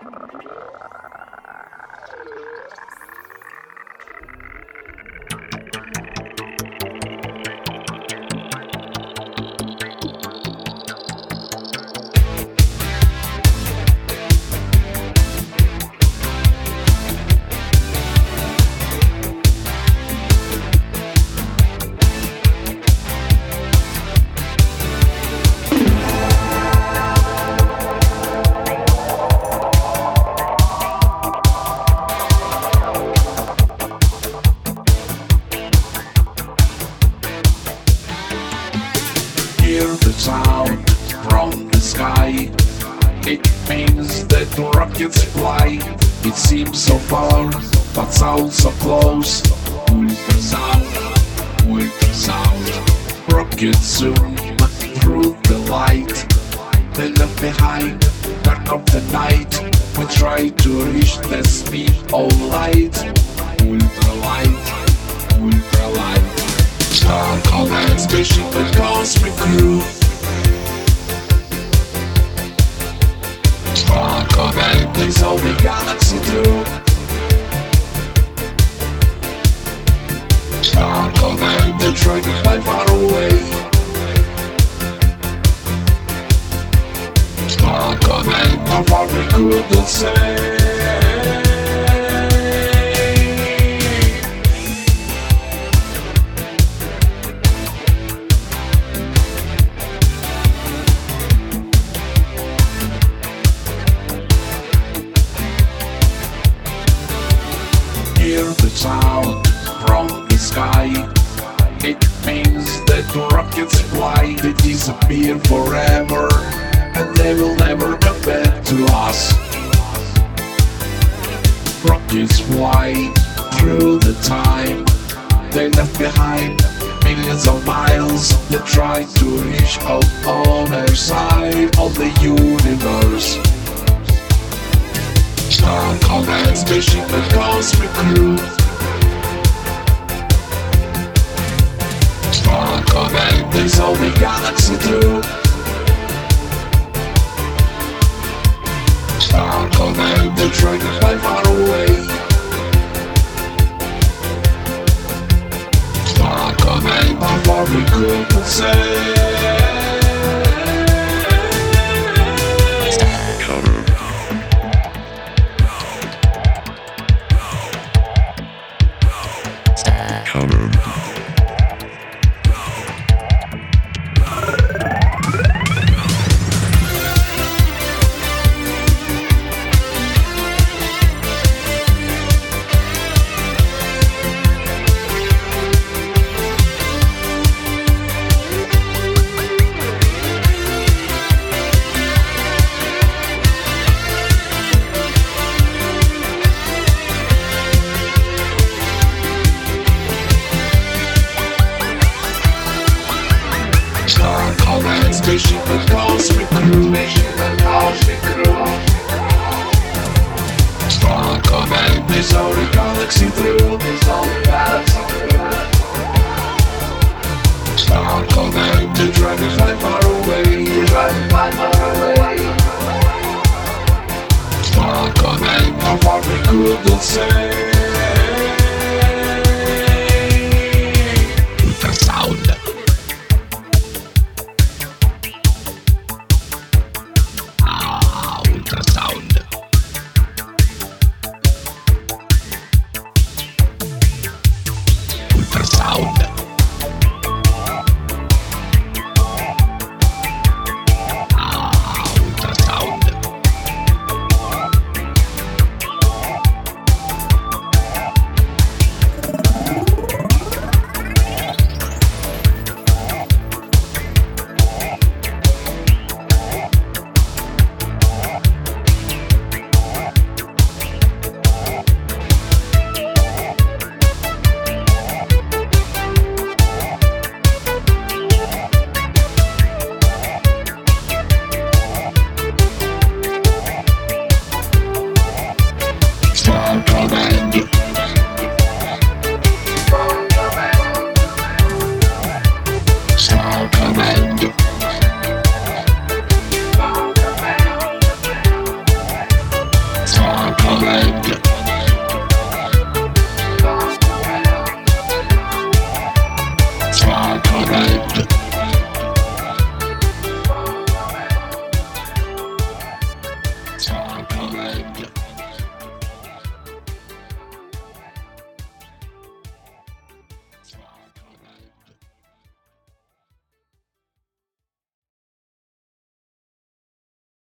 Hear the sound from the sky. It means that rockets fly. It seems so far, but sounds so close. Ultrasound, ultrasound. Rockets zoom through the light. They left behind, dark of the night. We try to reach the speed of light. Ultralight, ultralight. Star Command, spaceship and cosmic crew. Star Command, they solve the galaxy too. Star Command, they try to fly far away. Star Command, how far we couldn't say. Hear the sound from the sky. It means that rockets fly. They disappear forever, and they will never come back to us. Rockets fly through the time. They left behind millions of miles. They try to reach out on their side of the universe. Star Command, spaceship and cosmic crew. Star Command, they solve the galaxy too. Star Command, they try to fly far away. Star Command, how far we couldn't say. Spaceship and cosmic crew. Spaceship and cosmic crew. Star Command, they saw the galaxy through. They saw the galaxy through. Star Command, they try to fly far away. They try to fly far away. Star Command, how far we couldn't say. Ultrasound. Talk